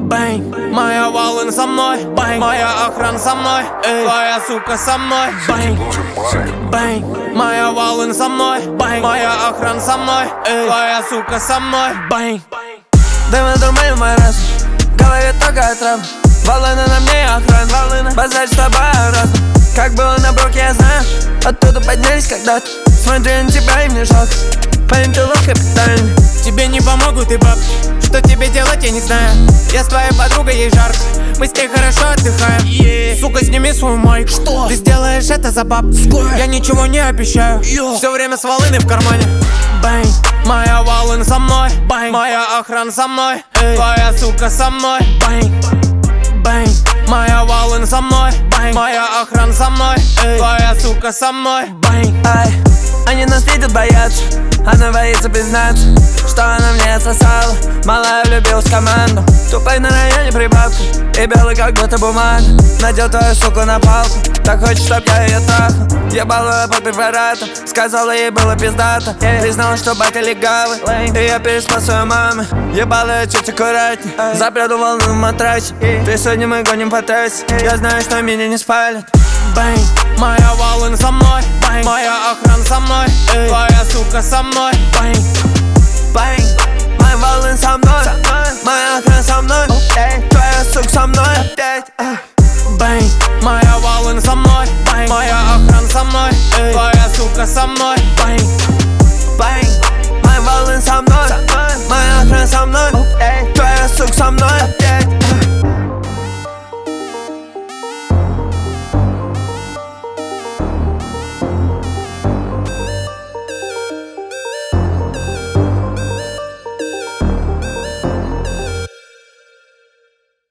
Бэнг, моя волна со мной, бэнг, моя охрана со мной, эй, твоя сука со мной, бэнг, бэнг, моя волна со мной, бэнг, моя охрана со мной, эй, твоя сука со мной, бэнг. Да мы думаем мой раз, говорит только отрав. Волны на мне охрана, волны, базарь с тобой разом. Как было на броке, я знаю, оттуда поднялись когда-то. Смотри на тебя и мне жалко, парень, ты лох капитальный. Тебе не помогут и бабки, что тебе делать, я не знаю. Я с твоей подругой, ей жарко, мы с ней хорошо отдыхаем. Сука, сними свою майку, что? Ты сделаешь это за бабки. Я ничего не обещаю, все время с волыной в кармане. Бэнг, моя волна со мной, бэнг, моя охрана со мной, эй, твоя сука со мной, бэнг, бэнг, моя волна со мной, бэнг, моя охрана со мной, эй, твоя сука со мной, бэнг. Ай, они нас видят, боятся, она боится признаться, что она мне отсосала. Малая влюбилась в команду, тупой на районе прибавка и белый как будто бумага. Надел твою суку на палку, так хочет, чтоб я ее трахал. Ебал ее под препаратом, сказала ей было пиздато. Признала, что батя легавый, и я переспал свою маму. Ебал ее чуть аккуратней, запрятал волну в матрасе. Ты сегодня мы гоним по трассе, я знаю, что меня не спалят. Бэнг, моя волна со мной, бэнг, моя охрана со мной, эй, твоя сука со мной, бэнг, бэнг, моя волна со мной, моя охрана со мной, твоя сука со мной опять. Бэнг, моя волна со мной, бэнг, моя охрана со мной, эй, твоя сука со мной, бэнг, бэнг, моя волна со мной, моя охрана со мной, твоя сука со мной.